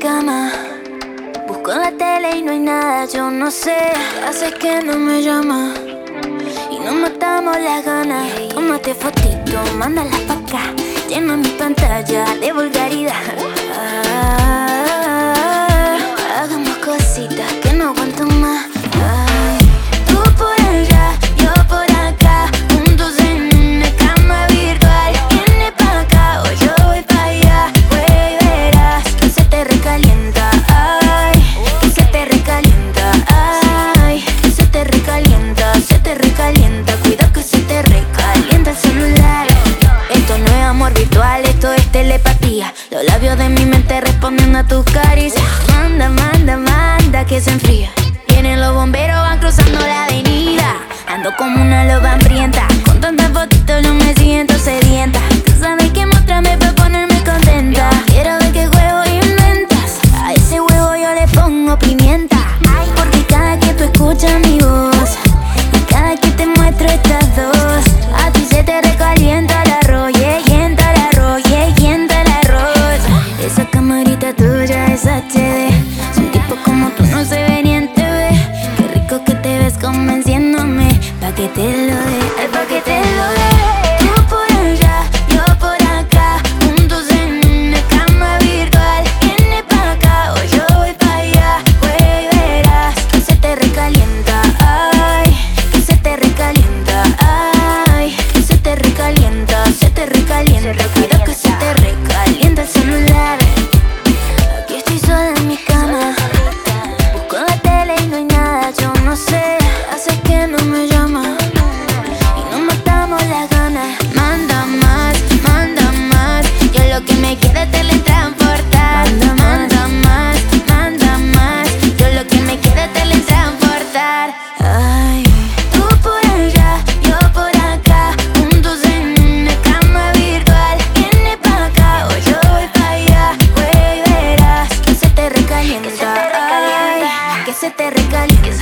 cama. Busco en la tele y no hay nada, yo no sé. Hace que no me llama y nos matamos las ganas. Tómate fotito, mándalas pa' acá. Llena mi pantalla de vulgaridad. Hagamos cositas que no aguanto más. Tú por allá, yo por acá, juntos en una cama virtual. Viene pa' acá o yo voy pa' allá. Güey, verás que se te recalienta, ay, que se te recalienta, ay, que se te recalienta, se te recalienta. Cuidado que se te recalienta el celular. Esto no es amor virtual, esto es telepatía. Los labios de mi mente responden a tus caricias. Manda, manda, manda que se enfría. Vienen los bomberos, van cruzando la avenida. Ando como una loba hambrienta. Con tantas fotitos no me siento sedienta. Tú sabes que mostrarme pa' ponerme contenta. Quiero ver qué huevo inventas. A ese huevo yo le pongo pimienta. Ay, porque cada que tú escuchas mi voz y cada que te muestro estas dos, a ti se te recalienta el arroz, yenta el arroz, yenta el arroz. Esa camarita tuya es HD. Un tipo como tú no se ve ni en TV. Qué rico que te ves convenciéndome. Pa' que te lo dé, ay, pa' que te lo dé. Tú por allá, yo por acá, juntos en una cama virtual. Viene pa' acá o yo voy pa' allá. Güey, verás que se te recalienta, ay, que se te recalienta, ay, que se te recalienta, se te recalienta. Cuidado que se te recalienta el celular. Aquí estoy sola en mi cama. Busco en la tele y no hay nada, yo no sé. Hace que no me llama y nos matamos las ganas. Manda más, manda más. Yo lo que me quiero es teletransportar. Manda más, manda más. Yo lo que me quiero es teletransportar. Ay, tú por allá, yo por acá, juntos en una cama virtual. Viene pa' acá o yo voy pa' allá. Güey, verás que se te recalienta, ay, que se te recalienta.